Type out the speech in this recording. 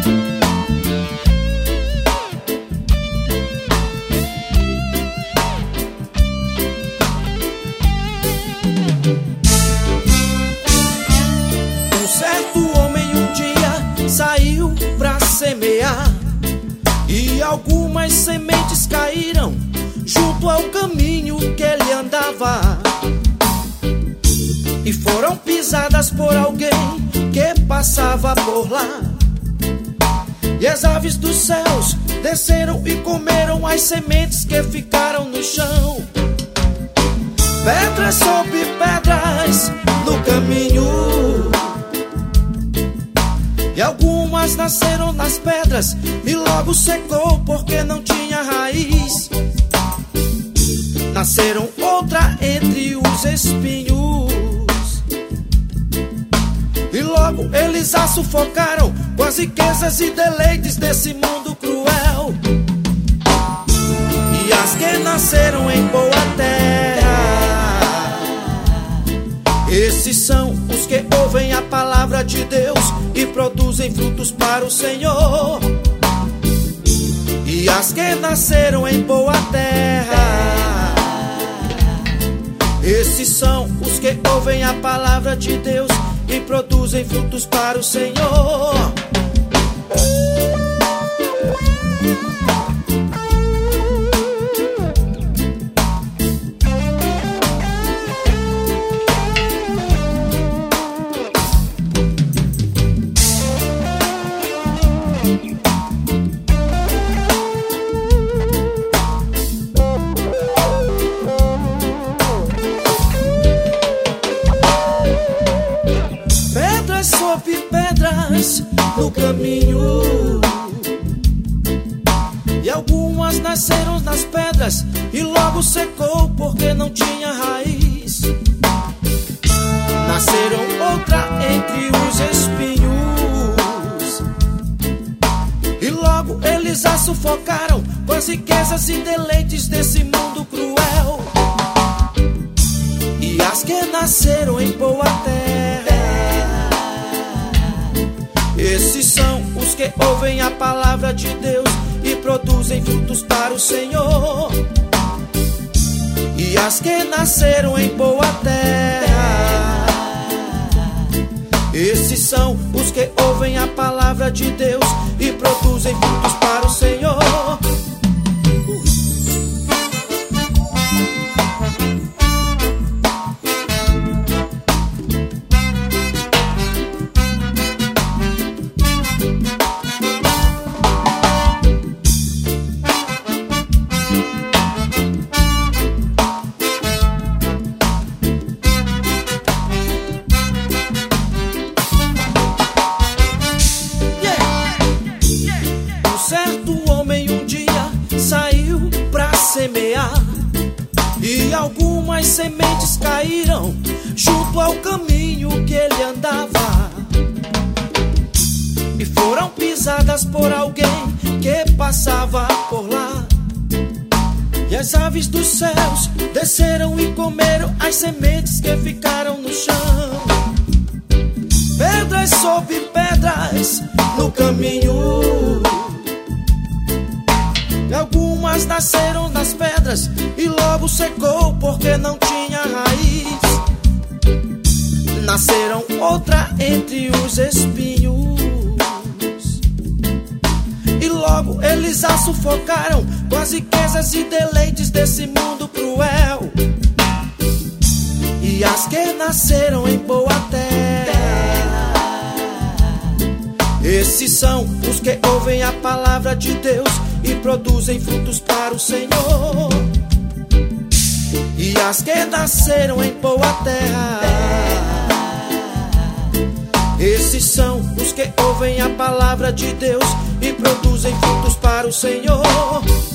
Um certo homem um dia saiu pra semear, e algumas sementes caíram junto ao caminho que ele andava, e foram pisadas por alguém que passava por lá. E as aves dos céus desceram e comeram as sementes que ficaram no chão. Pedras sobre pedras no caminho, e algumas nasceram nas pedras e logo secou porque não tinha raiz. Nasceram outra entre os espinhos, e logo eles a sufocaram com as riquezas e deleites desse mundo cruel. E as que nasceram em boa terra, esses são os que ouvem a palavra de Deus e produzem frutos para o Senhor. E as que nasceram em boa terra, esses são os que ouvem a palavra de Deus e produzem frutos para o Senhor. Sobre pedras no caminho, e algumas nasceram nas pedras e logo secou porque não tinha raiz. Nasceram outra entre os espinhos, e logo eles a sufocaram com as riquezas e deleites desse mundo cruel. E as que nasceram em boa terra, esses são os que ouvem a palavra de Deus e produzem frutos para o Senhor. E as que nasceram em boa terra, esses são os que ouvem a palavra de Deus e produzem frutos para o Senhor. Certo homem um dia saiu pra semear, e algumas sementes caíram junto ao caminho que ele andava, e foram pisadas por alguém que passava por lá. E as aves dos céus desceram e comeram as sementes que ficaram no chão. Pedras sobre pedras no caminho, e algumas nasceram nas pedras e logo secou porque não tinha raiz. Nasceram outra entre os espinhos, e logo eles a sufocaram com as riquezas e deleites desse mundo cruel. E as que nasceram em boa terra, esses são os que ouvem a palavra de Deus e produzem frutos para o Senhor. E as que nasceram em boa terra, esses são os que ouvem a palavra de Deus e produzem frutos para o Senhor.